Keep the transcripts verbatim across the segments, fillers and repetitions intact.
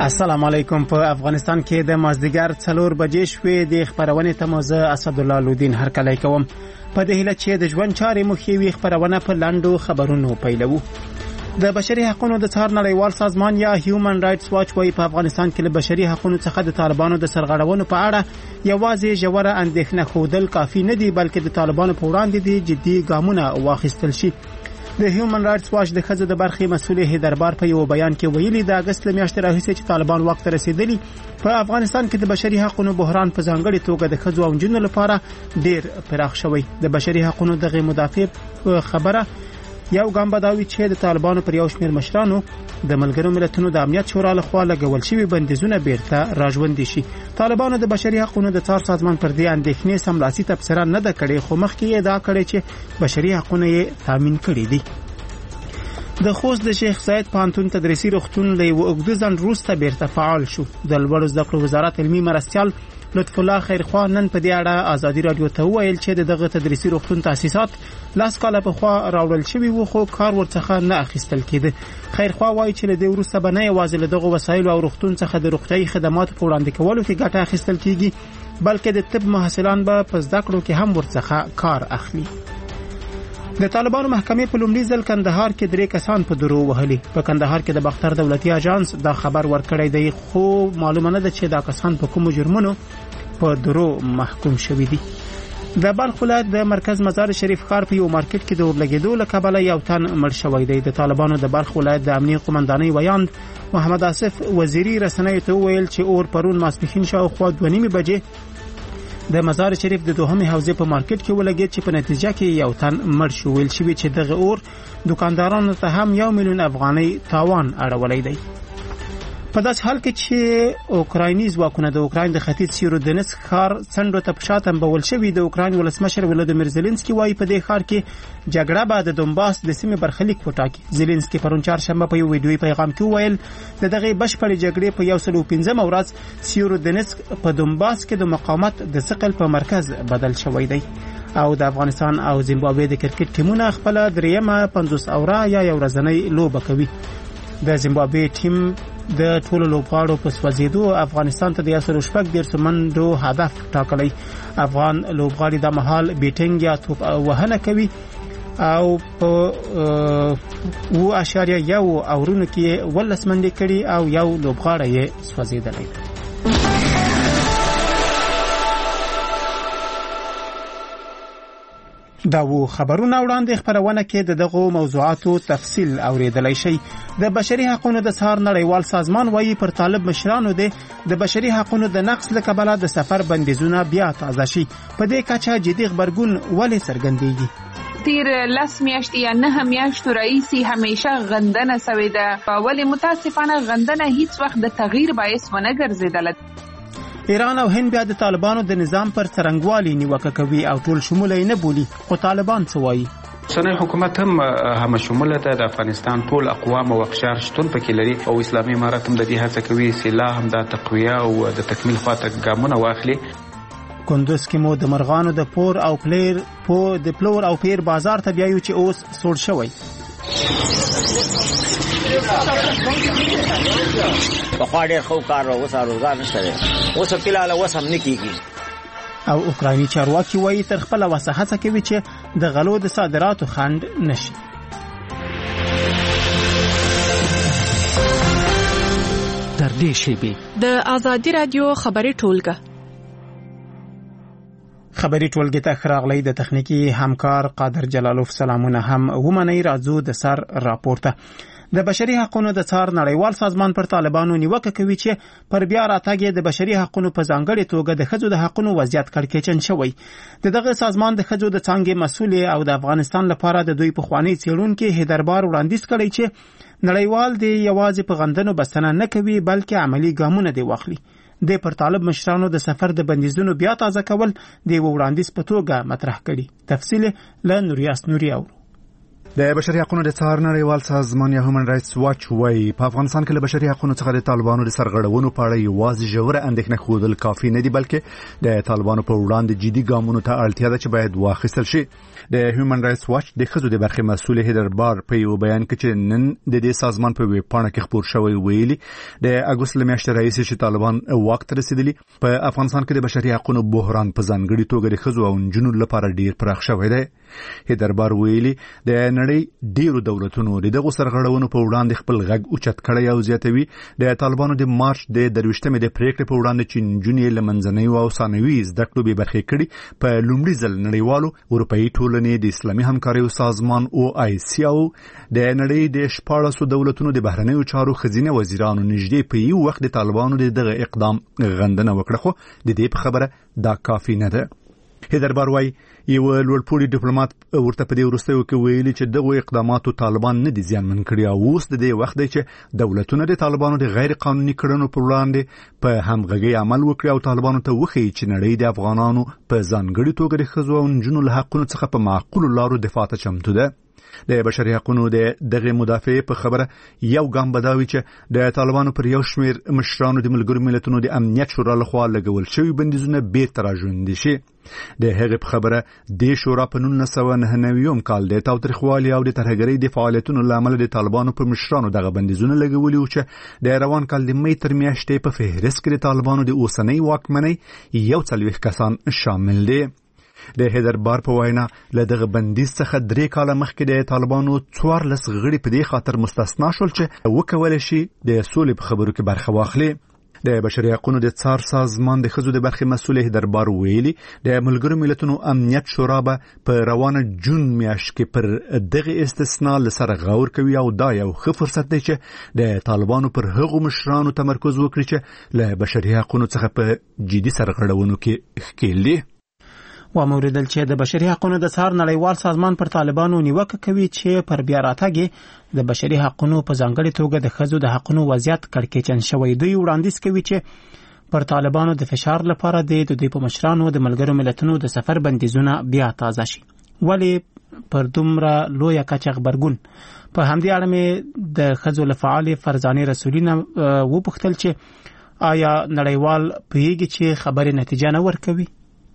السلام علیکم. په افغانستان کې د مازدیګر څلور بجې شوې د خبرونې تمازه اسدالله لودین هر کله کوم په دې هیله چې د ژوند چارې مخې وي خبرونه په لاندو خبرونو پیلوو. د بشري حقوقو د څار نړیوال سازمان یا هیومن رائټس واچ وايي په افغانستان کې د بشري حقوقو څخه د طالبانو د سرغړونو په اړه یوازې ژوره اندېښنه خوندل کافي نه دی، بلکې د طالبانو په وړاندې د جدي ګامونه واخیستل شي. د هیومن رائټس واچ د ښځو د برخې مسؤل هیدربار په یو بیان کې ویلي د اگست میاشتې راهیسې چې طالبان وخت ته رسیدلی په افغانستان کې د بشري حقوقو بحران په ځانګړي توګه د ښځو او نجونو لپاره ډیر پراخ شوی. د بشري حقوقو دغه مدافع خبره یو ګام بداوي چې د طالبانو پر یو شمېر مشرانو د ملګرو ملتونو د امنیت شورا لخوا لګول شوی بندیزونه بیرته راژوندي شي. طالبانو د بشري حقوقو د څار سازمان پر دې اندېښنې سملاسي تبصره نه ده کړې، خو مخکې یې دا کړې چې بشري حقوقو یې تامین کړي دي. د خوست د شیخ زاید پوهنتون تدریسي روغتون له یو اوږده ځنډ وروسته بیرته فعال شو. د لوړو زده کړو وزارت علمي مرستیال لطف الله خیرخوا نن په دې اړه ازادي رادیو ته وویل چې دغه تدریسي روغتون تاسیسات لاس کاله په خوا راوړل شوی وو، خو کار ورڅخه نه اخیستل کېده. خیرخوا وایي چې له دې وروسته به نه یوازې له دغه وسایلو او روغتون څخه د روغتیايي خدماتو په وړاندې کولو کې ګټه اخیستل کېږي، بلکې د طب محصلان به په زده کړو کې هم ورڅخه کار اخلي. د طالبانو محکمې په لومړي ځل کندهار کې درې کسان په درو وهلي. په کندهار کې د باختر دولتي اژانس دا خبر ورکړی دی، خو معلومه نه ده چې دا کسان په کومو جرمونو په درو محکوم شوي دي. د بلخ ولایت د مرکز مزار شریف ښار په یو مارکیټ کې د اورلګېدو له کبله یو تن مړ شوی دی. د طالبانو د بلخ ولایت د امنیه قومندانۍ ویاند محمد آصف وزیری رسنیو ته وویل چې اور پرون ماسپښین شاوخوا دوه نیمې بجې د مزار شریف د دوهمې حوزې په مارکیټ کې ولګېد چې په نتیجه کې یو تن مړ شو. ویل شوی چې دغه اور دکاندارانو ته هم یو میلیون افغانۍ تاوان اړولی دی. په داس حال کې چې اوکرایني ځواکونه د اوکراین د ختیځ سیرودنسک ښار څنډو ته پښاته بول شوی. د اوکراین ولسمشر ولادیمیر زيلنسکي وايي په دې ښار کې جګړه به د دونباس د سیمې برخلیک وټاکي. زيلنسکي پرون چهارشنبه په یو ویډیويي پیغام کې وویل د دغه بشپړې جګړې په یو سل او پنځمه ورځ سیرودنسک په دونباس کې د مقاومت د ثقل په مرکز بدل شوی دی. او د افغانستان او زیمبابوې د کرکټ ټیمونه خپل دریمه پنځوس اوره یا یو ورځنۍ لوبه کوي. د زیمبابوې ټیم د ټولو لوبغاړو په سوځېدو افغانستان ته د یو سل شپږ دېرش منډو هدف ټاکلی. افغان لوبغاړي د مهال بیټینګ یا توپ وهنه کوي او په و اشاریه یو اورونو کې ولس منډې کړي او یو لوبغاړی یې سوځېدلی. دا وو خبرونه وړاندې خبرونه کې د دغه موضوعاتو تفصیل اوریدلای شي. د بشري حقوقو د څار نړیوال سازمان وايي پر طالب مشرانو د د بشري حقوقو د نقض لکبله د سفر بندیزونه بیا تازه شي. په دې کچه جدي خبرګون ولې څرګندېږي؟ تیر لس میاشتې یا نه میاشتو رئیسی همیشه غندنه سوې ده، ولی متاسفانه غندنه هیڅ وخت د تغییر باعث ونه ګرځېدله. ایران او هند بیا د طالبانو د نظام پر څرنګوالي نیوکه کوي او ټول شموله نه بولي، خو طالبان څه وایي؟ اوسنی حکومت هم هم شموله ده. د افغانستان ټول اقوام او اقشار شتون پکې لري او اسلامي امارات هم د دې هڅه کوي چې لا هم د تقویه او د تکمیل خاطر ګامونه واخلي. کندوز کې مو د مرغانو د پور او پلیر په د پلور او پیر بازار ته بیایو چې اوس سوړ شوی. بخوا ډېر خو کار او روزګار نشته دی، اوس فلحال اوس هم نه کېږي. او اوکرایني چارواکي وایي تر خپله وسه هڅه کوي چې د غلو د صادراتو خنډ نشي. تر دې شیبې د ازادي رادیو خبري ټولګه خبري ټولګه ته خراغلی د تخنیکی همکار قادر جلالوف سلامونه هم ومنئ. راځو د سر راپورته. د بشري حقوقو د څار نړیوال سازمان پر طالبانو نیوکه کوي چې پر بیا راتګ د بشري حقوقو په ځانګړي توګه د ښځو د حقوقو وضعیت کړکېچن شوی. د دغه سازمان د ښځو د څانګې مسؤل او د افغانستان لپاره د دوی پخوانی څېړونکو هیدربار وړاندیز کړی چې نړیوال دی یوازې په غندنو بسنه نه کوي، بلکې عملی ګامونه دی واخلي. د پر طالب مشرانو د سفر د بندیزونو بیا تازه کول د وړاندیز په توګه مطرح کړي. تفصیل له نوریاس نوري او د بشري حقوقو د څار نړیوال سازمان یا هیومن رائټس واچ وايي په افغانستان کې له بشري حقوقو څخه د طالبانو د سرغړونو په اړه یوازې ژوره اندېښنه ښودل کافي نه دي، بلکې د طالبانو په وړاندې جدي ګامونو ته اړتیا ده چې باید واخیستل شي. د هیومن رائټس واچ د ښځو د برخې مسؤل هیدر بار په یو بیان کې چې نن د دې سازمان په ویب پاڼه کې خپور شوی ویلي د اګوست میاشتې رئیس چې طالبان واک ته رسیدلی په افغانستان کې د بشري حقوقو بحران په ځانګړي توګه د ښځو او نجونو لپاره ډیر پراخ شوی دی. هیدر بار ویلي د نړۍ ډیرو دولتونو دغه سرغړونو په وړاندې خپل غږ اوچت کړی او زیاتوي د طالبانو د مارچ د درويشتمې د پریکړې په وړاندې چې نجونې له منځنۍ او ثانوي زده کړو به برخې کړي په لومړي ځل نړیوالو اروپאי ټولنې د اسلامي همکاریو سازمان او آی سی او د نړۍ د شپاړسو دولتونو د بهرنیو چارو خزینه وزیرانو نږدې په یو وخت د طالبانو دغه اقدام غندنه وکړه، خو د دې په خبره دا کافي نه ده. هیدر بار وايي یو لوړپوړي ډیپلوماټ ورته په دې وروستیو کې ویلي چې دغه اقداماتو طالبان نه دي زیانمن کړي او اوس د دې وخت دی چې دولتونه د طالبانو د غیر قانوني کړنو پر وړاندې په همغږي عمل وکړي او طالبانو ته وښيي چې نړۍ د افغانانو په ځانګړي توګه د ښځو او نجونو له حقونو څخه په معقولو لارو دفاع ته چمتو ده. د بشري حقوقو د دغه مدافع په خبره یو ګام بداوي چې د طالبانو پر یو شمیر مشرانو د ملګرو ملتونو د امنیت شورا لخوا لګول شوی بندیزونه بیرته راژوندي شي. د هغه په خبره د شورا په نولس سوه نهه نوي کال د تاوتریخوالي او د ترهګرۍ د فعالیتونو لامل د طالبانو په مشرانو دغه بندیزونه لګولي او چې د روان کال د مې تر میاشتې په فهرست کې د طالبانو د اوسنۍ واکمنۍ یو څلوېښت کسان شامل دي. د هیدر بار په وینا له دغه بندیز څخه درې کاله مخکې د طالبانو څوارلس غړي په دې خاطر مستثنا شول چې وکولای شي د سولې په خبرو کې برخه واخلي. د بشري حقوقو د څار سازمان د ښځو د برخې مسؤل هیدر بار ویلي د ملګرو ملتونو امنیت شورا به په روانه جون میاشت کې پر دغه استثناء لسره غور کوي او دا یو ښه فرصت دی چې د طالبانو پر هغو مشرانو تمرکز وکړي چې له بشري حقوقو څخه په جدي سرغړونو کې ښکېل دي. و موریدل چې د بشري حقوقو د څار نړیوال سازمان پر طالبانو نیوکه کوي چې پر بیا راتګ د بشري حقوقو په ځانګړي توګه د ښځو د حقوقو وضعیت کړکېچن شوی. دوی وړاندیز کوي چې پر طالبانو د فشار لپاره د دوی په مشرانو د ملګرو ملتونو د سفر بندیزونه بیا تازه شي. ولی پر دومره لویه کچه غبرګون په همدې اړه مې د ښځو له فعال فرزانه رسولینه وپوښتل چې آیا نړیوال پوهیږي چې خبرې نتیجه نه ورکوي؟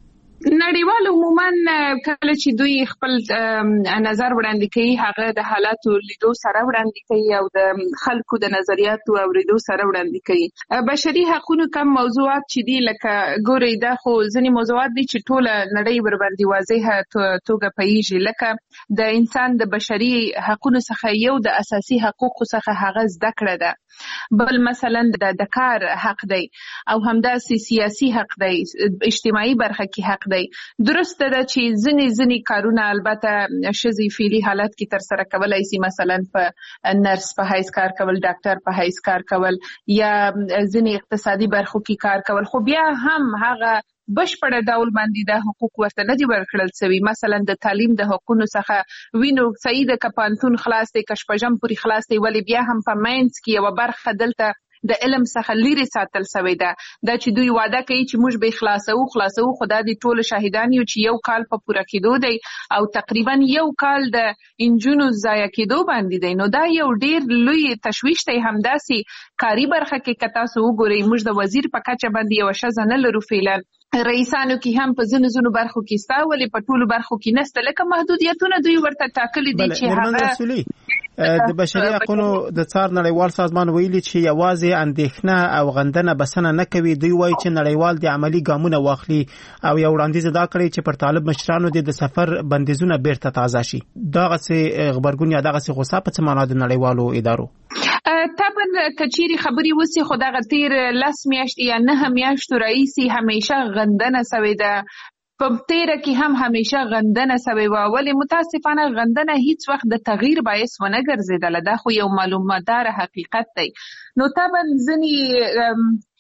نړیوال عموما کله چې دوی خپل نظر وړاندې کوي هغه د حالاتو لیدو سره وړاندې کوي او د خلکو د نظریاتو اوریدو سره وړاندې کوي. بشري حقوقو کوم موضوعات چې دي لکه ګوري دا خو ځینې موضوعات دي چې ټول نړۍ ور باندې واضحه توګه پیږي، لکه د انسان د بشري حقوقو څخه یو د اساسي حقوقو څخه هغه زده کړه ده، بل مثلا د کار حق دی او همداسې سیاسي حق دی، اجتماعي برخه کې حق دی. درسته ده چې ځینې ځینې کارونه البته ښځې فعلي حالت کې تر سره کولای شي، مثلا په نرس په حیث کار کول، ډاکټر په حیث کار کول یا ځینې اقتصادي برخو کې کار کول، خو بیا هم هغه بشپړ ډول باندې د حقوق ورته نه دي ورکړل شوي. مثلا د تعلیم د حقوقو څخه وینو صحیح د کپانتون خلاص دی، کشپژم پوری خلاص دی، ولی بیا هم په ماینس کې یو برخه دلته د علم څخه لري ساتل شوی ده. دا چې دوی وعده کوي چې موږ به خلاصو خلاصو خدا دې ټول شاهدان یو چې یو کال په پوره کېدو دی او تقریبا یو کال د انجونو ضایع کېدو باندې دی. نو دا یو ډیر لوی تشویش دی. همداسې کاری برخه کې کتا سو وګورئ موږ د وزیر په کچه باندې یو شزه نه لرو، فعلا رئیسانو کې هم په ځینو ځینو برخو کې ستا ولې په ټولو برخو کې نسته، لکه محدودیتونه دوی ورته ټاکلي دي چې هغه د بشري حقوقو د څار نړیوال سازمان ویلي چې یوازې اندېښنه او غندنه بسنه نه کوي. دوی وایي چې نړیوال د عملی ګامونه واخلي او یو وړاندیز دا کړی چې پر طالب مشرانو د سفر بندیزونه بیرته تازه شي. دغه څه خبرګون یا دغه څه غوسه په څه معنا د نړیوالو ادارو طبعا کچيري خبري وسی خو دغه تیر لس میاشتې یا نه میاشتو رئیسي همیشه غندنه سوی ده، په تیره کې هم همیشه غندنه سوی و، ولی متاسفانه غندنه هیڅ وخت د تغییر باعث ونه ګرځیدله. دا خو یو معلوماتدار حقیقت دی. نو طبعا ځینې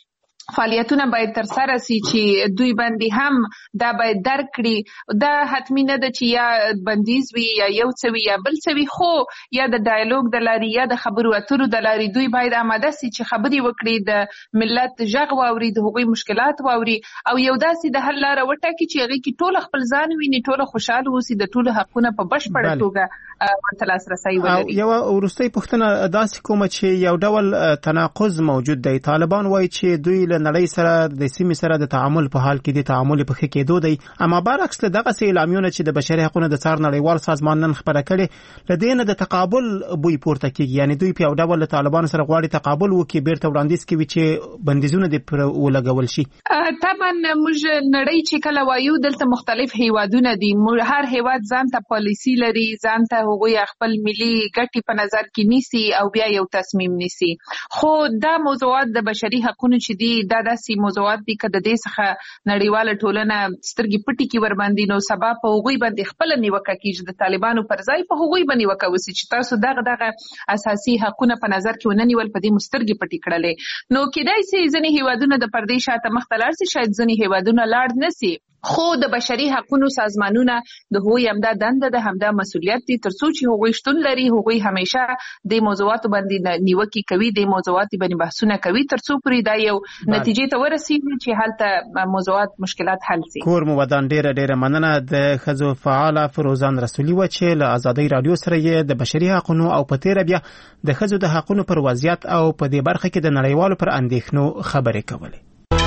فعالیتونه باید تر سره سي چې دوی باندې هم دا باید درک کړي. دا حتمی نه ده چې یا بندیز وي یا یو څه وي یا بل څه وي، خو یا د ډایالوګ د لارې یا د خبرو اترو د لارې دوی باید آماده سي چې خبرې وکړي، د ملت غږ واوري، د هغوی مشکلات واوري او یو داسې د حل لاره وټاکي چې هغې کې ټول خپل ځان ویني، ټول خوشحاله اوسي، د ټولو حقونه په بشپړه توګه ورته لاسرسی ولري. یوه وروستۍ پوښتنه داسې کومه چې یو ډول تناقض موجود دی. طالبان وایي چې دوی له نړۍ سره د سیمې سره د تعامل په حال کې د تعامل په ښه کېدو دی، اما برعکس له دغسې اعلامیونه چې د بشري حقوقو د څار نړیوال سازمان نن خپره کړې، له دې نه د تقابل بوی پورته کېږي. یعنې دوی په یو ډول له طالبانو سره غواړي تقابل وکړي، بیرته وړاندیز کوي چې بندیزونه دې پرې ولګول شي. طبعا موږ نړۍ چې کله وایو دلته مختلف هیوادونه دي، هر هیواد ځان ته پالیسي لري، ځان ته هغوی خپل ملي ګټې په نظر کې نیسي او بیا یو تصمیم نیسي. خو دا موضوعات د بشري حقوقو چې دي دا داسې موضوعات دي که د دې څخه نړیواله ټولنه سترګې پټې کړي ورباندې، نو سبا په هغوی باندې خپله نیوکه کېږي، د طالبانو پر ځای په هغوی به نیوکه وسي چې تاسو دغه دغه اساسي حقونه په نظر کې ونه نیول، په دې مو سترګې پټې کړلې. نو کېدای سي ځینې هیوادونه د پردې شاته مخته لاړ سي، شاید ځینې هیوادونه لاړ نه سي، خو د بشري حقوقو سازمانونه د هغوی همدا دنده ده، همدا مسؤلیت دي، تر څو چې هغوی شتون لري هغوی همیشه د موضوعاتو باندې نیوکې کوي، د موضوعاتو باندې بحثونه کوي، تر څو پورې دا یو نتیجې ته ورسیږي چې هلته موضوعات مشکلات حل شي. کور مو ودان ډیره ډیره مننه. د ښځو فعاله فروزان رسولي و چې له ازادۍ رادیو سره یې د بشري حقوقو او په تیره بیا د ښځو د حقوقو پر وضعیت او په دې برخه کې د نړیوالو پر اندېښنو خبرې کولې.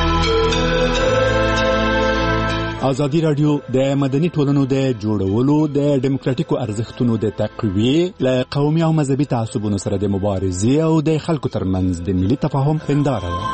ازادي رادیو د مدني ټولنو د جوړولو، د ډیموکراتیکو ارزښتونو د تقویې، له قومي او مذهبي تعصبونو سره د مبارزې او د خلکو ترمنځ د ملي تفاهم هنداره ده.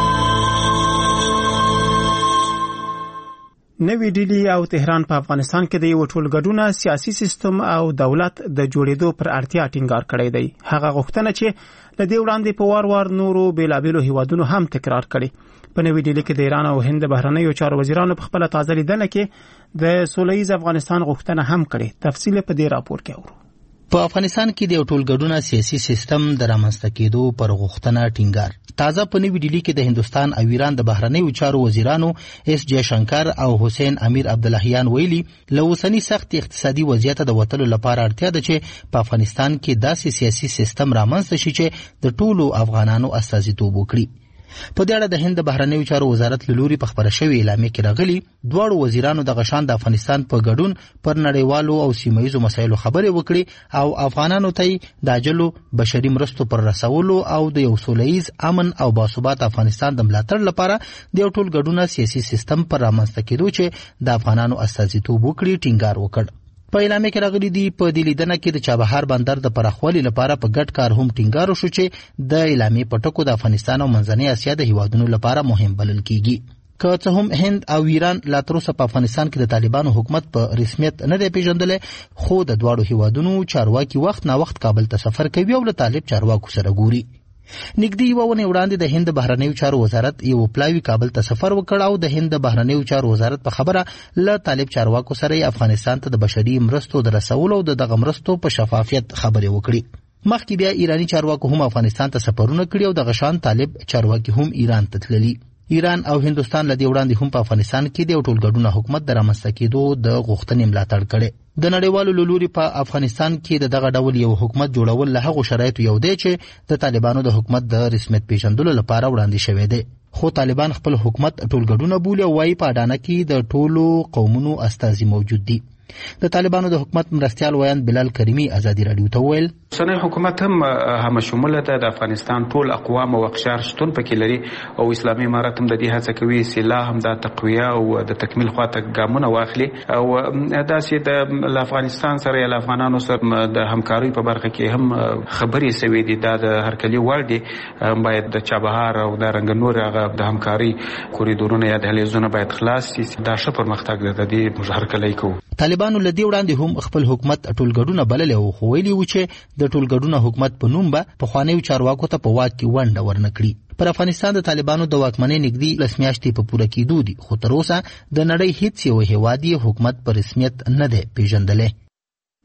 نوی ډیلی او تهران په افغانستان کې د یو ټولګډونه سیاسي سیستم او دولت د جوړېدو پر اړتیا ټینګار کړی دی. هغه غوښتنه چې د دې وړاندې په وار وار نورو بیلابیلو هیوادونو هم تکرار کړي. په نوی ډیلی کې د ایران او هند بهرنیو چارو وزیرانو په خپل تازه لیدنه کې د سولهییز افغانستان غوښتنه هم کړې. تفصیل په دې راپور کې اورو. په افغانستان کې د یو ټولګډونه سیاسي سیستم د رامنځته کېدو پر غوښتنه ټینګار. تازه په نوی ډیلی کې د هندستان او ایران د بهرنیو چارو وزیرانو اس جے شنکر او حسین امیر عبداللهیان ویلي له اوسني سخت اقتصادي وضعیت د وتلو لپاره اړتیا ده چې په افغانستان کې داسې سیاسي سیستم رامنځته شي چې د ټولو افغانانو استازیتوب وکړي. په دې اړه د هند بهرنیو چارو وزارت له لوري په خبره شوې اعلامیه کې راغلي دواړو وزیرانو د غشان د افغانستان په ګډون پر نړیوالو او سیمهیزو مسایلو خبرې وکړي او افغانانو ته د عاجلو بشري مرستو پر رسولو او د یو سولهییز امن او باثبات افغانستان د ملاتړ لپاره د یو ټولګډونه سیاسي سیستم پر رامنځته کېدو چې د افغانانو استازیتوب وکړي ټینګار وکړ. په اعلامیه کې راغلي دي په دې لیدنه کې د چابهار بندر د پراخوالي لپاره په ګډ کار هم ټینګار وشو چې د اعلامیې په ټکو د افغانستان او منځنۍ اسیا د هیوادونو لپاره مهم بلل کیږي. که څه هم هند او ایران لا تر اوسه په افغانستان کې د طالبانو حکومت په رسمیت نه دی پیژندلی، خو د دواړو هیوادونو چارواکي وخت نا وخت کابل ته سفر کوي او له طالب چارواکو سره ګوري. نږدې یوه ونې وړاندې د هند بهرنیو چارو وزارت یو پلاوي کابل ته سفر وکړ او د هند بهرنیو چارو وزارت په خبره له طالب چارواکو سره افغانستان ته د بشري مرستو د رسولو او د دغه مرستو په شفافیت خبرې وکړي. مخکې بیا ایرانی چارواکو هم افغانستان ته سفرونه کړي او د غشان طالب چارواکي هم ایران ته تللي. ایران او هندستان له دې وړاندې هم په افغانستان کې د یو ټولګډونه حکومت د رامنځته کېدو د غوښتنې ملاتړ کړی. د نړیوالو له لوري په افغانستان کې د دغه ډول یو حکومت جوړول له هغو شرایطو یو دی چې د طالبانو د حکومت د رسمیت پیژندلو لپاره وړاندې شوی دی. خو طالبان خپل حکومت ټولګډونه بولي او وایي په اډانه کې د ټولو قومونو استازي موجود دي. د طالبانو د حکومت مرستیال ویاند بلال کریمی ازادي رادیو ته وویل اوسنی حکومت هم هم شموله ده، د افغانستان ټول اقوام او اقشار شتون پکې لري او اسلامي امارت هم د دې هڅه کوي چې لا هم د تقویه او د تکمیل خواته ګامونه واخلي او داسې د افغانستان سره یا افغانانو سره د همکارۍ په برخه کې هم خبرې شوې دي. دا د هرکلي وړ دي، باید د چابهار او د رنګنور هغه د همکارۍ کوریدورونه یا دهلیزونه باید خلاص شي. دا ښه پرمختګ ده، د دې موږ هرکلی کوو. طالبانو له دې وړاندې هم خپل حکومت ټولګډونه بللی او خو ویلي و چې د ټولګډونه حکومت په نوم به پخوانیو چارواکو ته په واک کې ونډه ورنه کړي. پر افغانستان د طالبانو د واکمنۍ نږدې لس میاشتې په پوره کېدو دي، خو تر اوسه د نړۍ هیڅ یو هیواد یې حکومت په رسمیت نه دی پیژندلی.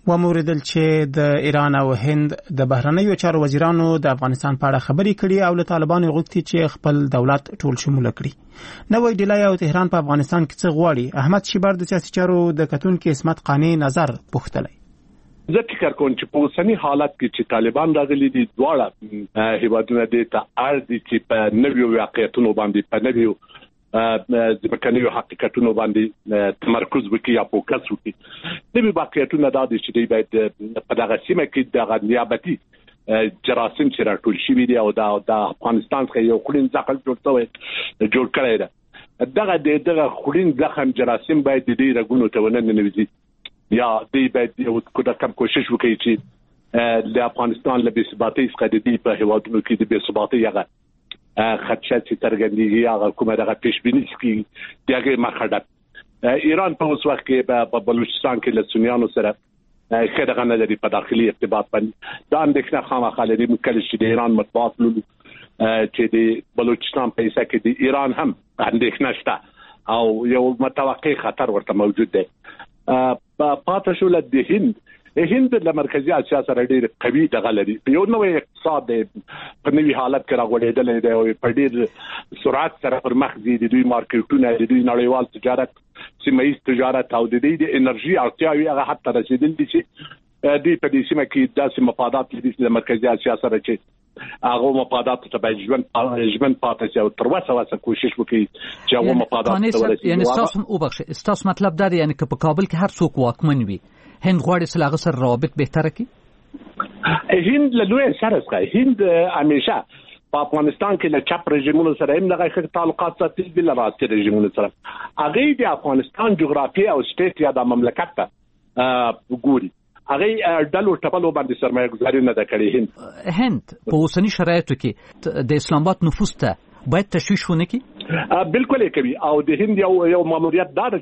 و موریدل چې د ایران او هند د بهرنیو چارو وزیرانو د افغانستان په اړه خبرې کړي او له طالبانو غوښتي چې خپل دولت ټول شمول کړي. نوې ډیلی او تهران په افغانستان کې څه غواړي؟ احمد شیبر د سیاسي چارو د کتونکو اسمت قانی نظر پوښتلی. زه فکر کوم چې په اوسنی حالت کې چې طالبان راغلي دي دواړه هیوادونه دي ته اړ دي چې په نویو واقعیتونو باندې په نویو د مکنیو حقیقتونو باندې تمرکز وکړي یا فوکس وکړي. نوی واقعیتونه دا دي چې دوی باید په دغه سیمه کې د نیابتي جراثیم چې راټول شوي دي او د افغانستان څخه یو خورین ځخم جوړ شوی جوړ کړی دی. دغه دغه خورین ځخم جراثیم باید د دې رګونو ته ونه ننوځي یا دوی باید یو کم کوشش وکړي چې د افغانستان له بې ثباتۍ څخه د دې په هیوادونو کې د بې ثباتۍ هغه خدشات چې څرګندېږي هغه کومه دغه پیشبیني چې دغه مخاطب ایران په اوس وخت کې په بلوچستان کې له سنیانو سره ښه دغه نه لري په داخلي ارتباط باندې. دا اندېښنه خامخا لري کله چې د ایران مطبوعات لولو چې د بلوچستان په حصه کې د ایران هم اندېښنه شته او یو متوقع خطر ورته موجود دی. پاتې شو له هند هند د مرکزی اسیا سره ډېر قوي دغه لري. یو نوې اقتصاد په نوې حالت کې راغونډېدل دی او په ډېر سرعت سره پر مخ ځي. د دوی مارکیټونه د دوی نړیوال تجارت سیمه ییز تجارت او د دوی د انرژي اړتیاوې هغه حتی رسیدل دي چې دوی په دې سیمه کې داسې مفادات لري د مرکزی اسیا سره چې هغه مفادات ته باید ژوند ژوند پاتې شي او تر اوسه واسه کوشش وکړي چې هغه مفادات ته ورسیږي. یعنی تاسو او بخښه تاسو مطلب دا دی یعنی که په کابل کې هر څوک واکمن وي هند غواړي چې هغه سره روابط بهتره کړي. هند له لوی سره څخه هند همیشه په افغانستان کې له چپ رژیمونو سره هم دغه ښه تعلقات ساتي د لراتي رژیمونو سره. هغه د افغانستان جغرافي او سټیټ یا د مملکت ته وګوري هغه ډلو ټپلو باندې سرمایه گذاري نه ده کړې. هند هند په اوسنی شرایطو کې د اسلام آباد نفوذ ته باید تشویش ونه کړي. بالکل یې کوي او د هند یو یو ماموریت دا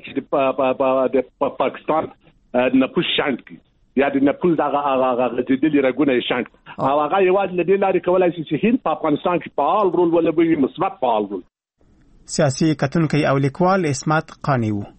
چې د پاکستان نفوذ شاند کی یا د نفوذ دغه هغه غځېدلي رګونه شاند او هغه یوازې د دې لارې کولای شي چې هند په افغانستان کې فعال رول ولوبوي مثبت فعال رول. سیاسي کتونکي او لیکوال اسمت قانی وو.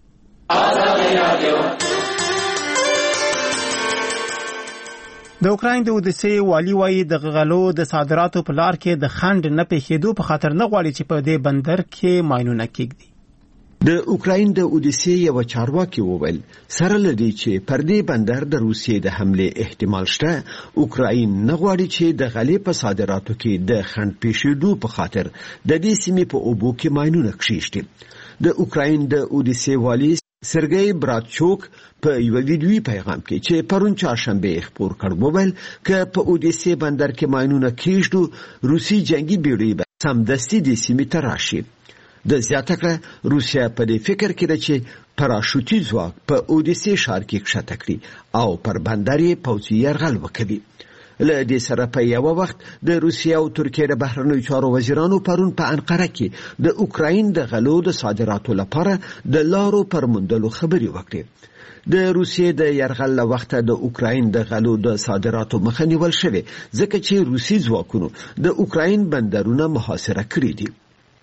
د اوکراین د اودیسې والی وایي د غلو د صادراتو په لار کې د خند نه پېښېدو په خاطر نه غواړي چې په دې بندر کې ماینونه کېږدي. د اوکراین د اودیسې یو چارواکي وویل سره لدی چې پر دې بندر د روسیې د حمله احتمال شته اوکراین نه غواړي چې د غلې په صادراتو کې د خند پېښېدو په خاطر د دې سیمې په اوبو کې ماینونه کښېږدي. د اوکراین د اودیسې والی سرګی براتچوک په یو ویډیوي پیغام کې چې پرون چهارشنبه خبر کړ وویل چې په اودیسې بندر کې ماینونه کېږدو روسي جنگي بیړۍ به سمدستي د سیمې ته راشي. د زیاته کړه روسیا په دې فکر کې ده چې پراشوټي ځواک په اودیسې ښار کې کښته کړي او پر بندر یې پوځي یرغل وکړي. له دې سره په یو وخت د روسیا او ترکیې د بهرنیو چارو وزیرانو پرون په انقره کې د اوکراین د غلو د صادراتو لپاره د لارو پر موندلو خبرې وکړي. د روسیې د یرغل له وخته د اوکراین د غلو د صادراتو مخه نیول شوې ځکه چې روسي ځواکونو د اوکراین بندرونه محاصره کړي دي.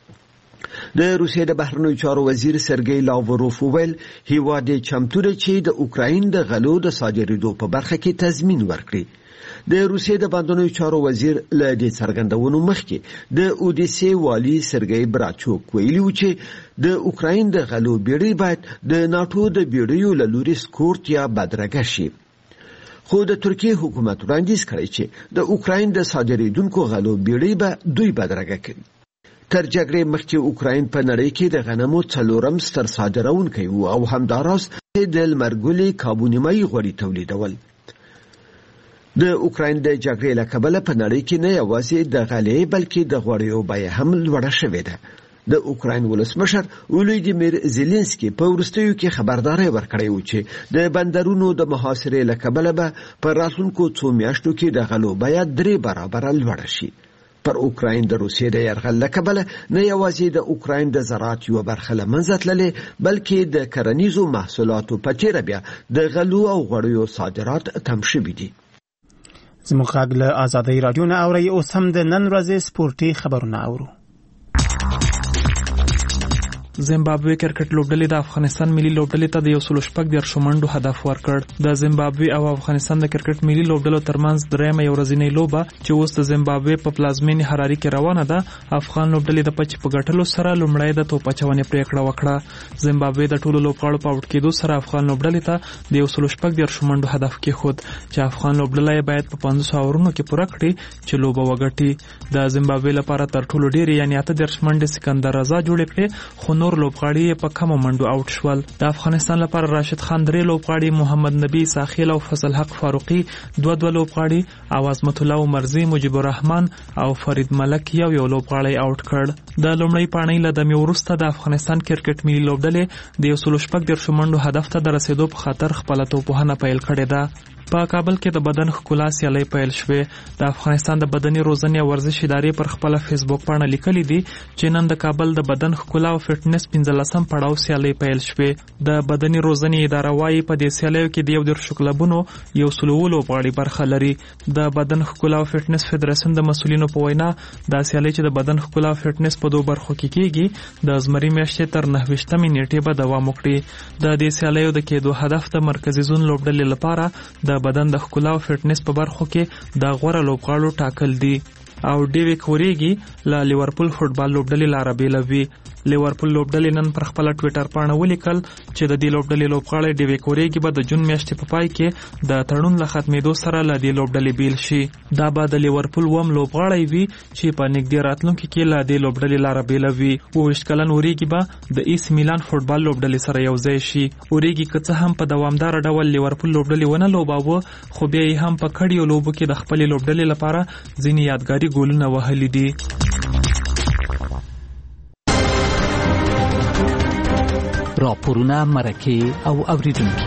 د روسیې د بهرنیو چارو وزیر سرګی لاوروف وویل هیواد چمتو دی چې د اوکراین د غلو د صادرېدو په برخه کې تضمین ورکړي. د روسیې د بهرنیو چارو وزیر له دې څرګندونو مخکې د اودیسې والی سرګی براتچوک ویلي و چې د اوکراین د غلو بیړۍ باید د ناتو د بیړیو له لوري سکورت یا بدرګه شي. خو د ترکیې حکومت وړاندیز کړی چې د اوکراین د صادرېدونکو غلو بیړۍ به دوی بدرګه کړي. تر جګړې مخکې اوکراین په نړۍ کې د غنمو څلورم ستر صادرونکی و او همداراز د لمرګلې کابونیمایي غوړي تولیدول. د اوکراین د جګړې له کبله په نړۍ کې نه یوازې د غلې بلکې د غوړیو بیه هم لوړه شوې ده. د اوکراین ولسمشر ولودیمیر زيلنسکي په وروستیو کې خبرداري ورکړې و چې د بندرونو د محاصرې له کبله به په راتلونکو څو میاشتو کې د غلو بیه درې برابره لوړه شي. پر اوکراین د روسیې د یرغل له کبله نه یوازې د اوکراین د زراعت یو برخه له منځه تللې بلکې د کرنیزو محصولاتو په تیره بیا د غلو او غوړیو صادرات کم شوي دي. زموږ غږ له آزادۍ راډیو نه اورئ. اوس هم د نن ورځې سپورتي خبرونه اورو. زیمبابوې کرکټ لوبډلې د افغانستان ملي لوبډلې ته د یو سل شپږ دیرشو منډو هدف ورکړ. د زیمبابوې او افغانستان د کرکټ ملي لوبډلو ترمنځ درېیمه یو ورځنۍ لوبه چې اوس د زیمبابوې په پلازمینې حراري کې روانه ده، افغان لوبډلې د پچ په ګټلو سره لومړی د توپ اچونې پریکړه وکړه. زیمبابوې د ټولو لوبغاړو په آوټ کېدو سره افغان لوبډلې ته د یو سل شپږ دیرشو منډو هدف کېښود چې افغان لوبډله باید په پنځوس اورونو کې پوره کړي چې لوبه وګټي. د زیمبابوې لپاره تر ټولو ډېرې یعنې اته دیرش منډې سکندر رضا جوړې کړې، خو نور لوبغاړي په کمو منډو آوټ شول. د افغانستان لپاره راشد خان درې لوبغاړي، محمد نبی ساخیل او فضل حق فاروقي دوه دوه لوبغاړي او عظمت الله عمرزي، مجيب الرحمن او فرید ملک یو یو لوبغاړی آوټ کړ. د لومړۍ پاڼۍ له دمې وروسته د افغانستان کرکټ ملي لوبډلې د یو سل شپږ دیرشو منډو هدف ته د رسیدو په خاطر خپله توپوهنه پیل کړې ده. په کابل کې د بدن ښکلا سیالۍ پیل شوې. د افغانستان د بدني روزنې او ورزش ادارې پر خپله فیسبوک پاڼه لیکلي دي چې نن د کابل د بدن ښکلا او فټنس پنځلسم پړاو سیالۍ پیل شوې. د بدني روزنې اداره وايي په دې سیالیو کې د یو دیرشو کلبونو یو سل اووه لوبغاړي برخه لري. د بدن ښکلا او فټنس فدراسیون د مسؤلینو په وینا دا سیالۍ چې د بدن ښکلا او فټنس په دوه برخو کې کېږي د زمري میاشتې تر نهه ویشتمې نیټې به دوام وکړي. د دې سیالیو د کېدو هدف د مرکزي زون لوبډلې لپاره د بدن د ښکلا او فټنس په برخو کې د غوره لوبغاړو ټاکل دي. او ډیویک اوریګي له لیورپول فوټبال لوبډلې لاره بیلوي. لیورپول لوبډلې نن پر خپل ټوئیټر پاڼه ولیکل چې د دې لوبډلې لوبغاړی ډیویک اوریګي به د جون میاشتې په پای کې د تړون له ختمېدو سره له دې لوبډلې بیل شي. دا به د لیورپول وم لوبغاړی وي چې په نږدې راتلونکي کې له دې لوبډلې لاره بیلوي. اووه ویشت کلن اوریګي به د ایس میلان فوټبال لوبډلې سره یو ځای شي. اوریګي که څه هم په دوامدار ډول لیورپول لوبډلې ونه لوباوه، خو بیا یې هم په کډیو لوبو کې د خپلې لوبډلې لپاره ځینې یادګاري ګولونه وهلي دي. راپورونه، مرکې او اوریدونکي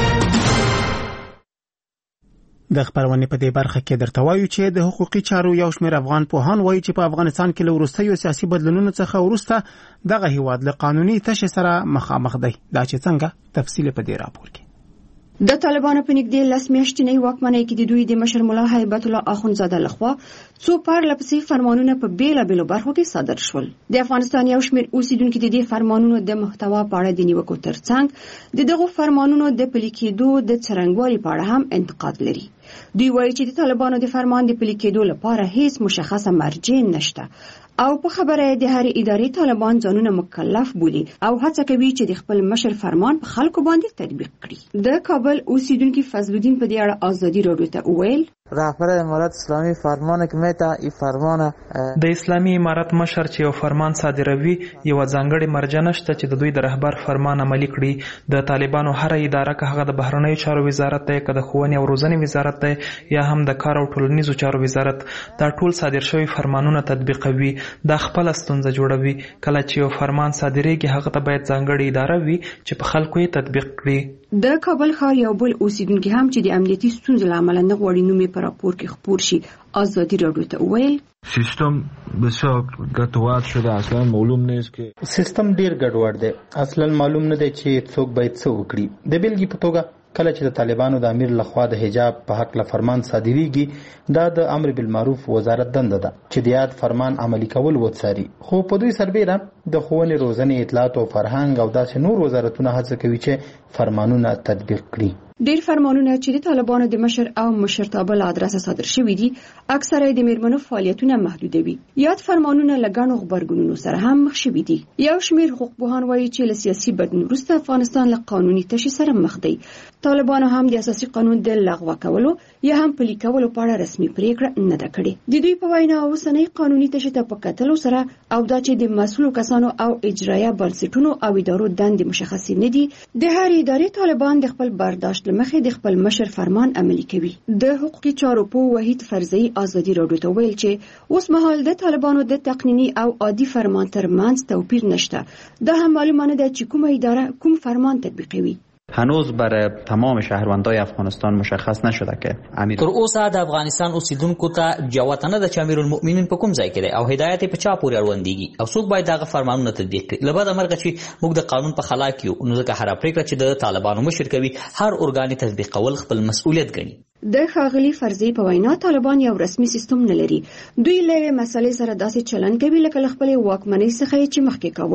د خبرونه په دې برخه کې درته وایو چې د حقوقي چارو یو شمېر افغان پوهان وایي چې په افغانستان کې له وروستیو سیاسي بدلونونو څخه وروسته دغه هیواد له قانوني تشې سره مخامخ دی. دا چې څنګه تفصیل په دې راپور کې. د طالبانو په نږدې لس میاشتنۍ واکمنۍ کې د دوی د مشر ملا هیبت الله اخوندزاده لخوا څو پرلپسې فرمانونه په بیلابېلو برخو کې صادر شول. د افغانستان یو شمېر اوسیدونکو د دې فرمانونو د محتوا په اړه د نیوکو ترڅنګ د دغو فرمانونو د پلي کېدو د څرنګوالي په اړه هم انتقاد لري. دوی وایي چې د طالبانو د فرمان د پلي کېدو لپاره هیڅ مشخصه مرجع نشته او په خبره د هر ادارې طالبان ځانونه مکلف بولي او هڅه کوي چې د خپل مشر فرمان په خلکو باندې تطبیق کړي. د کابل اوسیدونکو فضل الدین په دې اړه آزادي رادیو ته وویل رهبر امارت اسلامی فرمانه که میته این فرمانه د اسلامي امارت مشر چې یو فرمان صادروي یو ځانګړي مرجع نشته چې د دوی د رهبر فرمان عملي کړي. د طالبانو هر اداره که هغه د بهرنیو چارو وزارت دی، که د ښوونې او روزنې وزارت دی یا هم د کار او ټولنیزو چارو وزارت، دا ټول صادر شوي فرمانونه تطبیقوي. دا خپل ستونزه جوړوي. کله چې یو فرمان صادریږي هغه ته باید ځانګړي اداره وي چې په خلکو یې تطبیق کړي. د کابل ښار یو بل اوسیدونکي هم چې د امنیتي ستونزو له امله نه غواړي نوم یې په راپور کې خپور شي آزادی رادیو ته وویل سیستم بسیار ګډوډ شده، اصلا معلوم نیست که سیستم ډیر ګډوډ دی، اصلا معلوم نه دی چې څوک باید څه وکړي. د بیلګې په توګه کله چې د طالبانو د امیر لخوا د حجاب په حق له فرمان صادریږي، دا د امر بالمعروف وزارت دنده ده چې د یاد فرمان عملي کول وڅاري، خو په دوی سربیره د ښوونې، روزنې، اطلاعات او فرهنګ او داسې نور وزارتونه هڅه کوي چې فرمانونه تطبیق کړي. ډیر فرمانونه چې د طالبانو د مشر او مشرتابه له ادرسه صادر شوي دي اکثره د میرمنو فعالیتونه محدودوي. یاد فرمانونه له ګڼو غبرګونونو سره هم مخ شوي دي. یو شمېر حقوقپوهان وایي چې له سیاسي بدلون وروسته افغانستان له قانوني تشې سره مخ دی. طالبانو هم د اساسي قانون د لغوه کولو یا هم پلي کولو په اړه رسمي پریکړه نه ده کړې. د دوی په وینا اوسنۍ قانوني تشې ته په کتلو سره او دا چې د مسؤلو کسانو او اجرایه بنسټونو او ادارو دندې مشخصې نه دي، د هر ادارې طالبان د خپل برداشت مخې د خپل مشر فرمان عملي کوي. د حقوقي چارو په وحید فرزي آزادي رادیو ته ویل چې اوس مهال د طالبانو د تقنینی او عادي فرمان ترمنځ توپیر نشته. دا هم معلومه نه ده چې کومه اداره کوم فرمان تطبیقوي. هنوز برای تمام شهروندای افغانستان مشخص نشده که امیر تر اوسه د افغانستان اوسیدونکو ته جوته نه ده چې امیرالمؤمنین په کوم ځای کې دی او هدایت په چا پورې اړوندېږي او څوک باید دغه فرمانونه تطبیق کړي. له بده مرغه چې موږ د قانون په خلا کې یو، نو ځکه هره پریکړه چې د طالبانو مشر کوي هر ارګان تطبیقول خپل مسؤلیت ګڼي. د ښاغلي فرزي په وینا طالبان یو رسمي سیستم نه لري. دوی له مسلې سره داسې چلن کوي لکه خپل واکمنۍ څخه چې مخکې کاوه.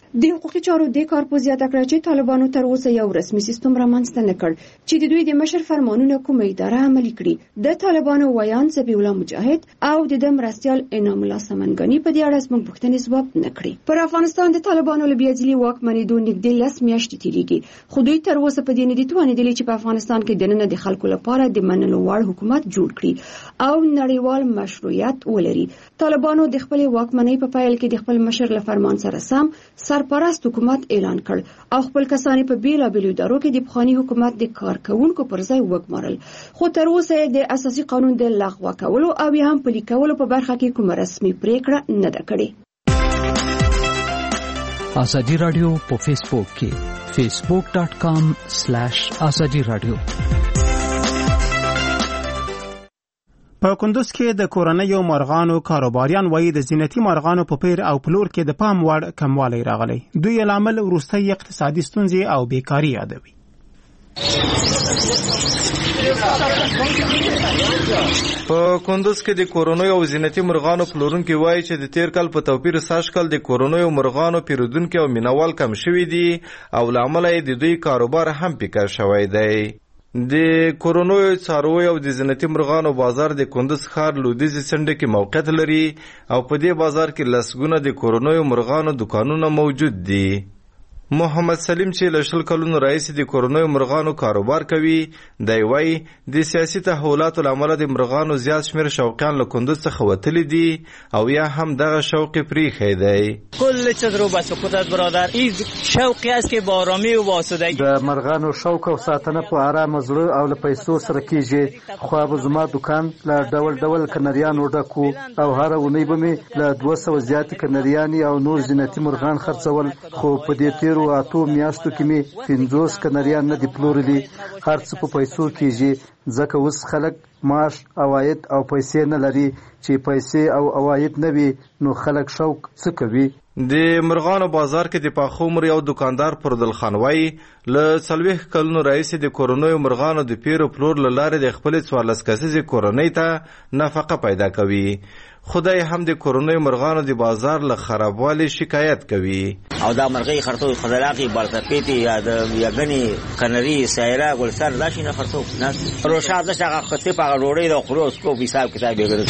د حقوقي چارو د کارپوز زیاته کړه چې طالبانو تر اوسه یو رسمي سیستم رامنځته نه کړ چې د دوی د مشر فرمانونه کومه اداره عملي کړي. د طالبانو ویان ذبیح الله مجاهد او د د مرستیال انعام الله سمنګانی په دې اړه زموږ پوښتنې ځواب نه کړي. پر افغانستان د طالبانو له بیاځلي واکمنېدو نږدې لس میاشتې تېرېږي، خو دوی تر اوسه په دې نه دي توانېدلي چې په افغانستان کې دننه د خلکو لپاره د منلو وړ حکومت جوړ کړي او نړیوال مشروعیت ولري. طالبانو د خپل واکمنۍ په پیل کې د خپل مشر له فرمان سره سم سرپرست حکومت اعلان کړ او خپل کسان په بیلابېلو ادارو کې د پخواني حکومت د کارکونکو پر ځای وګمارل، خو تر اوسه د اساسي قانون د لغوه کولو او یا هم پلي کولو په برخه کې کومه رسمي پریکړه نه ده کړې. ازادي رادیو په فیسبوک کې فیسبوک ډاٹ کام سلیش ازادي رادیو. په کندوز کې د کورنیو مرغانو کاروباریان وایي د زینتي مرغانو په پیر او پلور کې د پام وړ کموالی راغلی. دوی لامل وروستۍ اقتصادي ستونزې او بیکاري یادوي. په کندوز کې د کورنیو او زینتي مرغانو پلورونکي وایي چې د تیر کال په توپیر سږ کال د کورنیو مرغانو پیرودونکي او مینوال کم شوي دي او لامل یې د دوی کاروبار هم پیکر شوی دی. د کورنیو څارویو او د زینتي مرغانو بازار د کندوز ښار لویدیځې څنډې کې موقعیت لري او په دې بازار کې لسګونه د کورنیو مرغانو دکانونه موجود دي. محمد سلیم چې له شل کلونو راهیسې د کورنیو مرغانو کاروبار کوي، دی وایي د سیاسي تحولاتو له امله د مرغانو زیات شمېر شوقیان له کندوز څخه وتلي دي او یا هم دغه شوق یې پرېښی دی. کل چیز رو به سکوت برادر، این شوقی است که با آرامی و آسودگی د مرغانو شوق او ساتنه په آرام زړه او له پیسو سره کیږي. خو به زما دکان له ډول ډول کنریانو ډکو او هر اونۍ به مې له دوه سوه زیاتې کنریانې او نور زینتي مرغان خرڅول، خو په دې تیرو اتو میاشتو کې مې پنځوس کنریان نه دي پلورلي. هر څه په پیسو کېږي ځکه اوس خلک معاش عواید او پیسې نه لري. چې پیسې او عواید نه وي نو خلک شوق څه کوي؟ د مرغانو بازار کې د پاخه عمر یو دکاندار پردل خان وایي له څلوېښت کلونو راهیسې د کورنیو مرغانو د پیر او پلور له لارې د خپلې څوارلس کسیزې کورنۍ ته نفقه پیدا کوي. خدای هم د کورنیو مرغانو د بازار له خرابوالي شکایت کوي. او دا مرغۍ خرطوم خزلاقي بالتپیتي یا د یګنی کنری سایره ګلسر دا شي نه خرطوم نه روشا د شغه خطي په غوړې د خروس کو حساب کتاب یې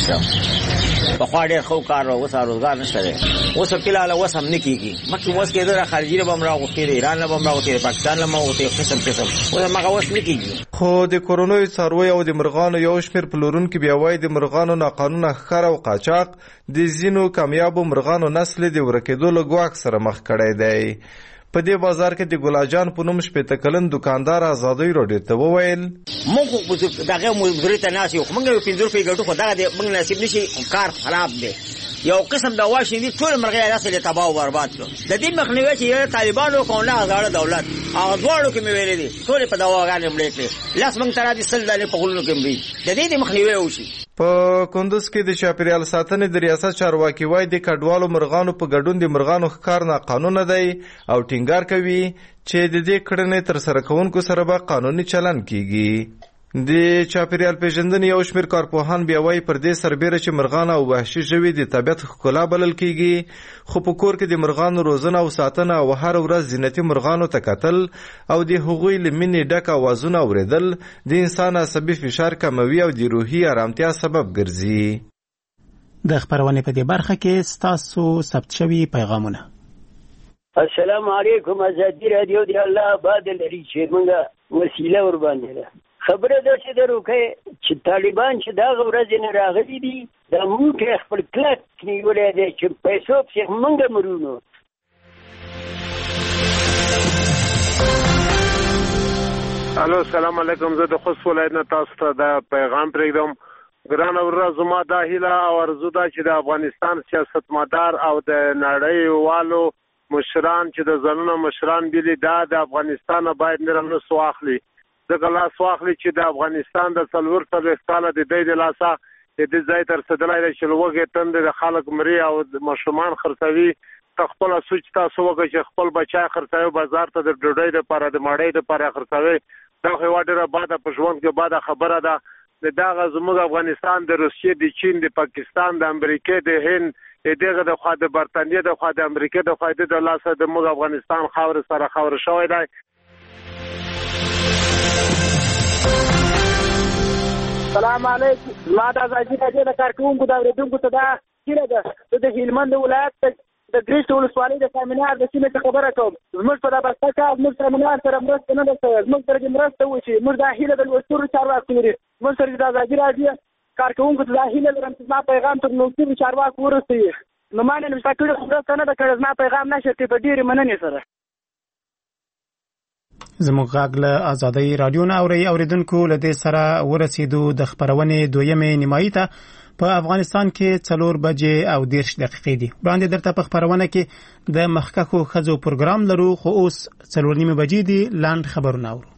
ګرځم په خوا ډېر خو کار او وسه روزګار نشته دی. اوس په کله اوس هم نه کیږي مکه اوس کې د خارجي له بم راغوتي د ایران له بم راغوتي پاکستان له موته قسم قسم اوس هغه اوس نه کیږي. خو د کورنیو څارویو او د مرغانو یو شمېر پلورونکي بیا وایي د مرغانو ناقانونه ښکار او قاچاق د ځینو کامیابو مرغانو نسل د ورکېدو له ګواښ سره مخ کړی دی. په دې بازار کې د ګلاجان په نوم شپېته کلن دکاندار ازادۍ راډیو ته وویل موږ دغه مزدوري ته ناس یو موږ یو پنځه روپۍ ګټو خو دغه د موږ نصیب نشي کار خراب دی. یو قسم د واشي دي ټول مرغۍ راسه له تباہ او برباد شو. د دې مخنیوي چې طالبانو کوله آزاد دولت هغه دواړو کې مې ویلې دي ټول په دواګانې مړې کړې لاس موږ تر دې سل دانې په غلونو کې مړې د دې مخنیوي وشي. په کندوز کې د چاپیریال ساتنې د ریاست چارواکي وایي د کډوالو مرغانو په ګډون د مرغانو ښکار ناقانونه دی او ټینګار کوي چې د دې کړنې ترسره کوونکو سره به قانوني چلن کیږي. د چاپیریال پیژندنې یو شمېر کارپوهان بیا وایي پر دې سربیره چې مرغان او وحشي ژوي د طبیعت ښکلا بلل کیږي، خو په کور کې د مرغانو روزنه او ساتنه او هر ورځ زینتي مرغانو ته کتل او د هغوی له مینې ډک اوازونه اورېدل د انسان عصبي فشار کموي او د روحي ارامتیا سبب ګرځي. د خبرونې په دې برخه کې ستاسو ثبت شوي پیغامونه. السلام علیکم. ازادي رادیو دی الله آباد لري چې موږ وسیله ور باندې ده. خبره ده چې دروکه چې طالبان چې دا ورځ نه راغلي دي د موږ خپل کلک نیولې دي چې پیسو په موږ مرونو. الو السلام علیکم. زه د خوست ولایت نه تاسو ته دا پیغام پرېږدم. ګرانه ورځ زما دا هیله او ارزو ده چې د افغانستان سیاستمدار او د نړۍ والو مشران چې د ځانونو مشران بلی دا د افغانستان باید نرمنس واخلي. دغه لاس واخلي چې د افغانستان د څلور څلوېښت کاله د دی د لاسه د دې ځای ته رسېدلی دی چې لوږې تندې د خلک مري او ماشومان خرڅوي. ته خپله سوچ تاسو وکړئ چې خپل بچی خرڅوي بازار ته د ډوډۍ دپاره د مړۍ دپاره خرڅوي. دا خو یوه ډېره باده په ژوند کې باده خبره ده. د دغه زموږ افغانستان د روسیې د چین د پاکستان د امریکې د هند دغه د خوا د برتانیې د خوا د امریکا د خوا د لاسه د موږ افغانستان خاور سره خاور شوی دی. سلام علیکم. ما د ازادي راډیو د کارکونکو د اوریدونکو ته دا هیله ده چې د هلمند ولایت د ګریشت ولسوالۍ د سامینار د سیمې څخه خبره کوم. زموږ په دا بسته کار زموږ سامینار سره مرسته نه ده شوې. زموږ سره مرسته وشي. موږ دا هیله د لوستورو چارواکو لري. موږ سره د ازادي راډیو کارکونکو ته دا هیله لرم چې زما پیغام تر لوستورو چارواکو ورسوي. نو ما نن مشته کړې مرسته نه ده کړې. زما پیغام نشر کړي په ډېرې مننې سره. زموږ غږ له ازادۍ راډیو نه اوري اوریدونکو له دې سره ورسېدو د خبرونې دویمې نیمایي ته. په افغانستان کې څلور بجې او دیرش دقیقې دي. وړاندې درته په خبرونه کې د مخکښو ښځو پروګرام لرو، خو اوس څلور نیمې بجې دي. لاند خبرونه اورو.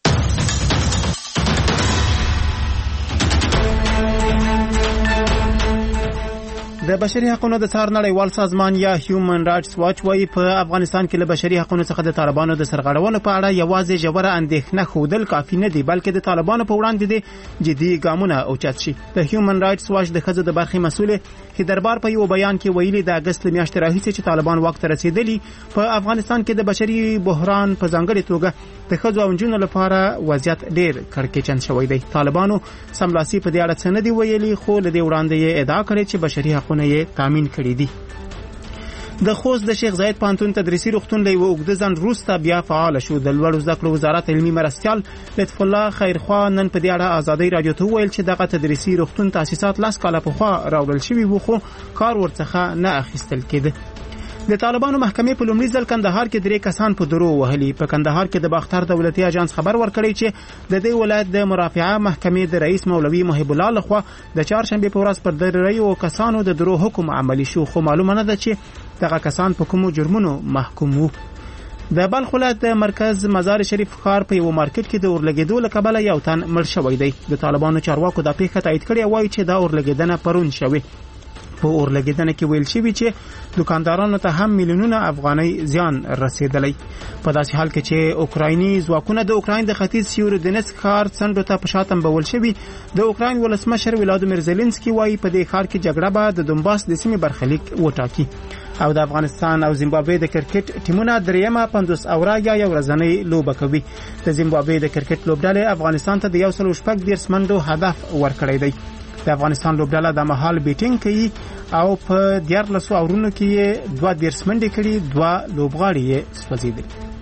د بشري حقوقو د څار نړیوال سازمان یا هیومن رائټس واچ وايي په افغانستان کې له بشري حقوقو څخه د طالبانو د سرغړونو په اړه یوازې ژوره اندېښنه ښودل کافي نه دي، بلکې د طالبانو په وړاندې د جدي ګامونه اوچت شي. د هیومن رائټس واچ د ښځو د برخې مسؤل هیدربار په یو بیان کې ویلي د اگست میاشتې راهیسې چې طالبان واک ته رسیدلي په افغانستان کې د بشري بحران په ځانګړې توګه د ښځو او نجونو لپاره وضعیت ډېر کړکېچن شوی دی. طالبانو سملاسي په دې اړه څه نه دی ویلي، خو له دې وړاندې یې ادعا کړې چې بشري حقوق یې تامین کړی دي. د خوست د شیخ زاید پوهنتون تدریسي روغتون له یو اوږده ځنډ وروسته بیا فعال شو. د لوړو زده کړو وزارت علمي مرستیال لطف الله خیرخوا نن په دې اړه ازادۍ راډیو ته وویل چې دغه تدریسي روغتون تاسیسات لاس کاله پخوا راوړل شوي وو، خو کار ورڅخه نه اخیستل کېده. د طالبانو محکمې په لومړي ځل کندهار کې درې کسان په درو وهلي. په کندهار کې د باختر دولتي اژانس خبر ورکړی چې د دې ولایت د مرافعه محکمې د رئیس مولوي محب الله لخوا د چهارشنبه په ورځ پر دریو کسانو د درو حکم عملی شو، خو معلومه نه ده چې دغه کسان په کومو جرمونو محکوم وو. د بلخ ولایت د مرکز مزار شریف ښار په یو مارکیټ کې د اورلګېدو له کبله یو تن مړ شوی دی. د طالبانو چارواکو دا پیښه تایید کړې او وایي چې دا اورلګېدنه پرون شوې. په اورلګېدنه کې ویل شوي چې دکاندارانو ته هم میلیونونه افغانۍ زیان رسیدلی. په داسې حال کې چې اوکرایني ځواکونه د اوکراین د ختیځ سیورودنسک ښار څنډو ته په شا تنبول شوي. د اوکراین ولسمشر ولادیمیر زيلنسکي وایي په دې ښار کې جګړه به د دونباس د سیمې برخلیک وټاکي. او د افغانستان او زیمبابوې د کرکټ ټیمونه دریمه پنځوس اوره یا یو ورځنۍ لوبه کوي. د زیمبابوې د کرکټ لوبډلې افغانستان ته د یو سل شپږ دېرش منډو هدف ورکړی دی. د افغانستان لوبډله د مهال بیټینګ کوي او په دیارلسو اورونو کې دوه دیرش منډې کړي، دوه لوبغاړي یې سوځېدلي.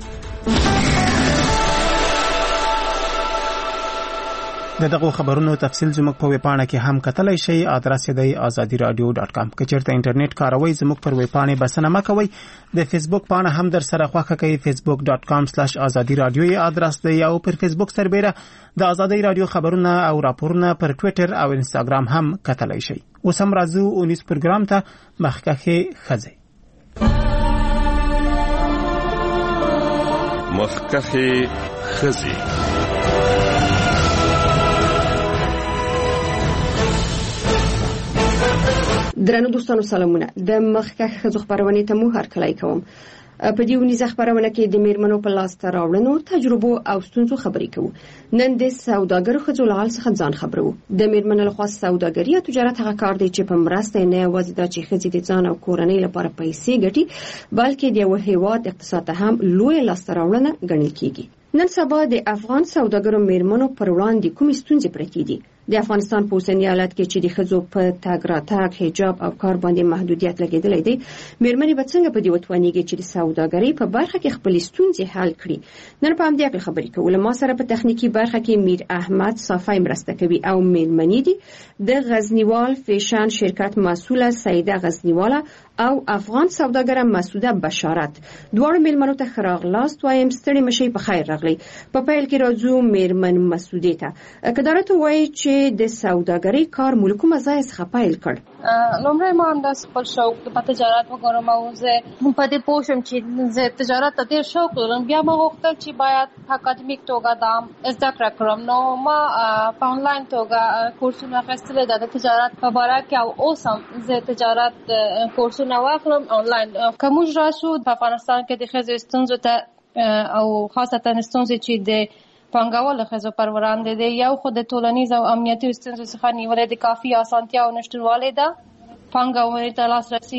د دغه خبرونو تفصیل زموږ په ویبپاڼه کې هم کتلای شئ. ادرس یې دی azadi radio dot com. که چېرته انټرنیټ کاروئ زموږ پر ویبپاڼې بسنه مه کوئ. د فیسبوک پاڼه هم در سره خوښه کوي. facebook dot com slash azadi radio یې ادرس دی او پر فیسبوک سربیره د ازادۍ رادیو خبرونه او راپورونه پر ټویټر او انستګرام هم کتلای شئ. اوس هم راځو اونیس پروګرام ته. مخکښې ښځې مخکښې ښځې درنو دوستانو سلامونه. د مخکښ ښځو خبرونې ته مو هرکلی کوم. په دې ونیزه خبرونه کې د میرمنو په لاس ته راوړنو تجربو او ستونزو خبرې کوو. نن د سوداګرو ښځو له حال څخه ځان خبرو. د میرمنو لخوا سوداګري او تجارت هغه کار دی چې په مرسته نه یوازې دا چې ښځې د ځان او کورنۍ لپاره پیسې ګټي، بلکې د یو هیواد اقتصاد ته هم لوی لاسته راوړنه ګڼل کیږي. نن سبا د افغان سوداګرو میرمنو پر وړاندې کومې ستونزې پرتې دي؟ د افغانستان په اوسني حالت کې چې د ښځو په تګ راتګ، حجاب او کار باندې محدودیت لګېدلی دی، میرمنې به څنګه په دې وتوانیږي چې د سوداګرۍ په برخه کې خپلې ستونزې حل کړي؟ نن په همدې اړه خبرې کوو. له ما سره په تخنیکي برخه کې میر احمد صافی مرسته کوي او میرمنې دي د غزنیوال فیشن شرکت مسؤله سیده غزنیواله او افغان سوداګره مسعوده بشارت. دواړو میرمنو ته ښه راغلاست وایم. ستړي مشئ، په خیر راغلی. په پیل کې راځو میرمن مسعودې ته. که درته وایي چې د سوداګرۍ کار مو له کومه ځایه څخه پیل کړ؟ لومړی ما همداسې خپل شوق په تجارت وګورم او زه په دې پوه شوم چې زه تجارت ته ډېر شوق لرم. بیا ما غوښتل چې باید په اکاډمیک توګه دا زده کړه کړم. نو ما په آنلاین توګه کورسونه اخیستلي ده د تجارت په باره کې او اوس هم زه تجارت کورسونه واخلم آنلاین. که موږ راشو په افغانستان کې د ښځو ستونزو ته او خاصتا ستونزې چې د پانګوالو ښځو پر وړاندې دی، یو خو د ټولنیز او امنیتي ستونزو څخه نیولې د کافي اسانتیا او نشتوالی ده. پانګونې ته لاسرسي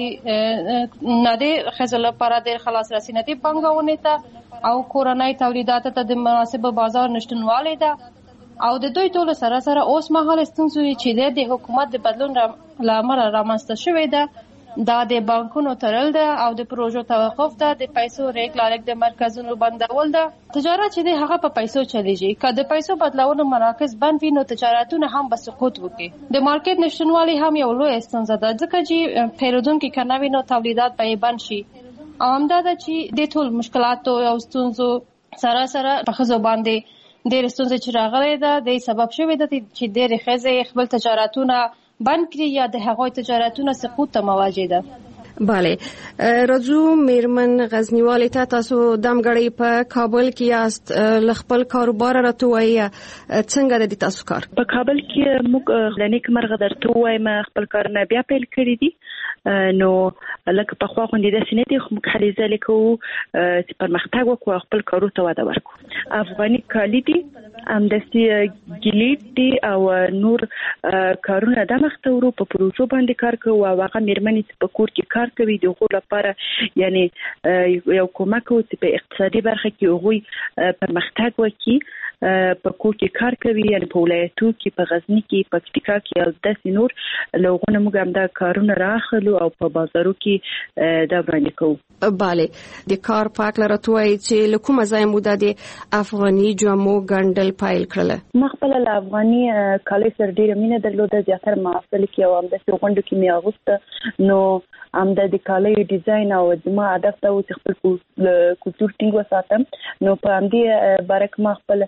نه دی، ښځو لپاره ډېر ښه لاسرسي نه دی پانګونې ته، او کورنۍ تولیداتو ته د مناسب بازار نشتونوالی ده. او د دوی ټولو سره سره اوس مهال ستونزې چې د حکومت د بدلون له امله رامنځته شوې ده، دا د بانکونو تړل ده او د پروژو توقف ده، د پیسو ریګ لارګ د مرکزونو بندول ده. تجارت چې دی هغه په پیسو چلیږي. که د پیسو بدلولو مراکز بند وي نو تجارتونه هم به سقوط وکړي. د مارکیټ نشتونوالی هم یو لوی ستونزه ده، ځکه چې پیرودونکي که نه وي نو تولیدات به یې بند شي. او همدا ده چې د ټول مشکلاتو او ستونزو سره سره په ښځو باندې ډېرې ستونزې چې راغلې ده د سبب شوې ده چې ډېرې ښځې خپل تجارتونه بند کړي یا د هغوی تجارتونه سقوط ته مواجه ده. بله، راځو میرمن غزنیوالې ته. تاسو دمګړی په کابل کې یاست، ل خپل کاروبار راته وایي څنګه د تاسو کار؟ په کابل کې موږ لنیک مرغه درته وایم خپل کارونه بیا پیل کړی دي. نو لکه په خوا غونډې د سینې دي خو موږ هلې ځلې کوو چې پرمختګ وکړو، خپل کارو ته وده ورکړو. افغاني کالي دي، همداسې ګلیټ دي او نور کارونه د مخته ورو په پروژو باندې کار کوو. او هغه میرمنې چې په کور کې کار کوي د هغو لپاره یعنی یو کومک کوو چې په اقتصادي برخه کې هغوی پرمختګ وکړي. په کور کې کار کوي، یعنی په ولایتو کې، په غزني کې، پکتیکا کې او داسې نور له هغو نه موږ همدا کارونه رااخلو او په بازارو کې دا وړاندې کوو. بله، د کار په هکله راته وایي چې له کومه ځایه مو د افغاني جامو ګنډل پیل کړله؟ ما خپله له افغاني کالیو سره ډېره مینه درلوده، زیاتره محافلو کې او همداسې غونډو کې مې اغوسته. نو همدا د کالیو ډیزاین او زما هدف دا و چې خپل کلتور ټینګ وساتم. نو په همدې باره کې ما خپل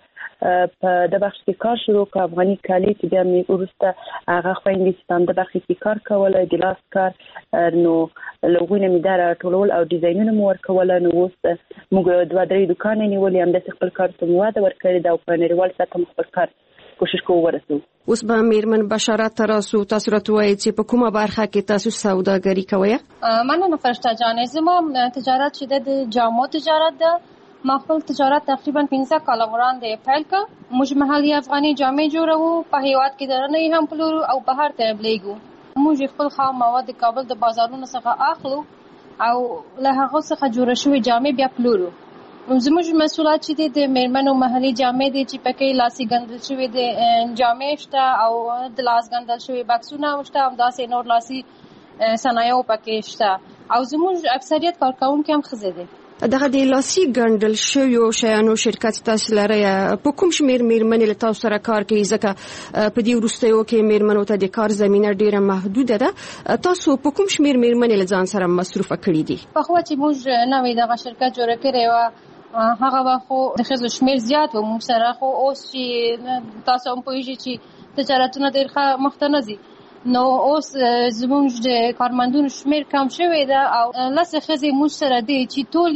په د بخش کې کار شروع کړ، افغاني کالي چې بیا مې وروسته هغه خویندې چې په همده بخش کې کار کوله، د لاس کار، نو له هغوی نه مې دا راټولول او ډیزاینونه مې ورکوله. نو اوس موږ دوه درې دوکانې نیولې، همداسې خپل کار ته مې وده ورکړې ده او په نړیوال سطح مو خپل کار کوشش کوو ورسوو. اوس به میرمن بشارت ته راسو. تاسو راته وایئ چې په کومه برخه کې تاسو سوداګري کوئ؟ مننه فرشته جانې. زما تجارت چې د جامو تجارت ده. ما خپل تجارت تقریبا پنځه کاله وړاندې پیل کړ. موږ محلي افغاني جامې جوړوو، په هیواد کې درنې هم پلورو او بهر ته بلیږو. موږ خپل خام مواد د کابل د بازارونو څخه اخلو او له هغو څخه جوړه شوې جامې بیا پلورو. زموږ مسؤلیت چې دی د میرمنو محلي جامې دي چې پکې لاسي ګنډل شوي د جامې شته او د لاس ګنډل شوي بکسونه شته، همداسې نور لاسي صنایع پکې شته. او زموږ اکثریت کارکوونکي هم ښځې دي. دغه د لاسي ګنډل شویو شیانو شرکت تاسو لرئ، په کوم شمېر میرمنې له تاسو سره کار کوي؟ ځکه په دې وروستیو کې میرمنو ته د کار زمینه ډېره محدوده ده. تاسو په کوم شمېر میرمنې له ځان سره مصروفه کړي دي؟ پخوا چې موږ نوې دغه شرکت جوړه کړې وه هغه وخت خو د ښځو شمېر زیات و موږ سره، خو اوس چې تاسو هم پوهېږئ چې تجارتونه ډېر ښه مخته نه ځي. نو اوس زموږ د کارمندونو شمېر کم شوی ده او لسې ښځې موږ سره دي چې ټول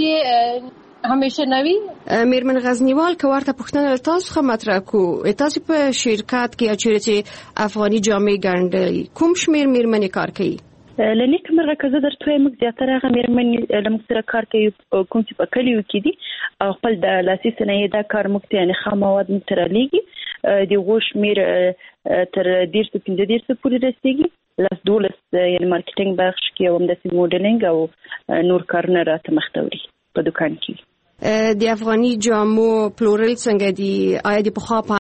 یې همیشه نوي. میرمن غزنیوال که ورته پوښتنه له تاسو څخه مطرح کړو، تاسو په شرکت کې چیرې چې افغاني جامې ګنډلي کوم شمېر میرمنې کار کوي؟ له نیک مرغه که زه درته وایم موږ زیاتره هغه میرمنې له موږ سره کار کوي کوم چې په کلیو کې دي او خپل د لاسي صنایع دا کار موږ ته یعنې خام مواد موږ ته رالیږي. د هغو شمېر تر دېرش پنځه دېرش پورې رسېږي. لس دولس یعنې مارکیټینګ بخش کې او همداسې موډلینګ او نور کارونه راته مخته وړي په دوکان کې. د افغاني جامو پلورل څنګه دي؟ آیا د پخوا